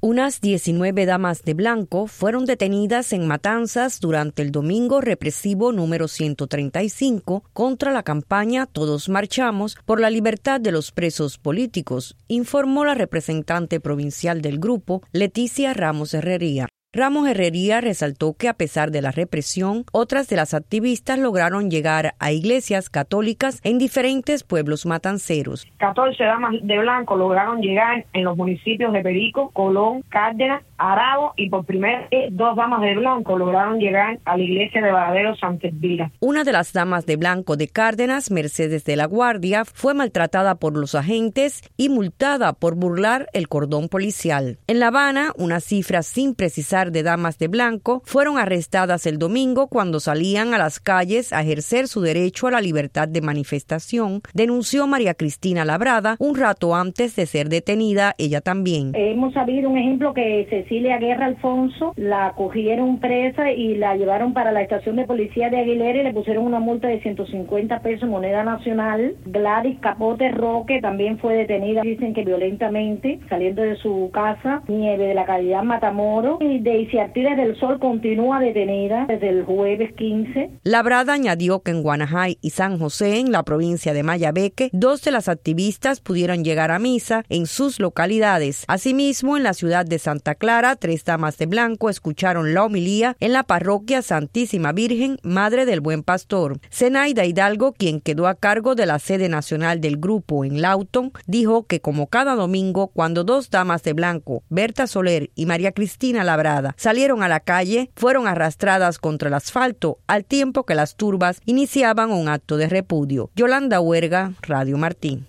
Unas 19 damas de blanco fueron detenidas en Matanzas durante el domingo represivo número 135 contra la campaña Todos Marchamos por la libertad de los presos políticos, informó la representante provincial del grupo, Leticia Ramos Herrería. Ramos Herrería resaltó que a pesar de la represión, otras de las activistas lograron llegar a iglesias católicas en diferentes pueblos matanceros. 14 damas de blanco lograron llegar en los municipios de Perico, Colón, Cárdenas, Arabo y por primera vez 2 damas de blanco lograron llegar a la iglesia de Varadero Santa Elvira. Una de las damas de blanco de Cárdenas, Mercedes de la Guardia, fue maltratada por los agentes y multada por burlar el cordón policial. En La Habana, una cifra sin precisar de damas de blanco fueron arrestadas el domingo cuando salían a las calles a ejercer su derecho a la libertad de manifestación, denunció María Cristina Labrada un rato antes de ser detenida ella también. Hemos sabido un ejemplo que Cecilia Guerra Alfonso la cogieron presa y la llevaron para la estación de policía de Aguilera y le pusieron una multa de 150 pesos moneda nacional. Gladys Capote Roque también fue detenida, dicen que violentamente, saliendo de su casa. Nieve de la calle Matamoros y Daisy Artiles del Sol continúa detenida desde el jueves 15. Labrada añadió que en Guanajay y San José, en la provincia de Mayabeque, 2 de las activistas pudieron llegar a misa en sus localidades. Asimismo, en la ciudad de Santa Clara, 3 damas de blanco escucharon la homilía en la parroquia Santísima Virgen, Madre del Buen Pastor. Zenaida Hidalgo, quien quedó a cargo de la sede nacional del grupo en Lawton, dijo que como cada domingo, cuando 2 damas de blanco, Berta Soler y María Cristina Labrada, salieron a la calle, fueron arrastradas contra el asfalto al tiempo que las turbas iniciaban un acto de repudio. Yolanda Huerga, Radio Martín.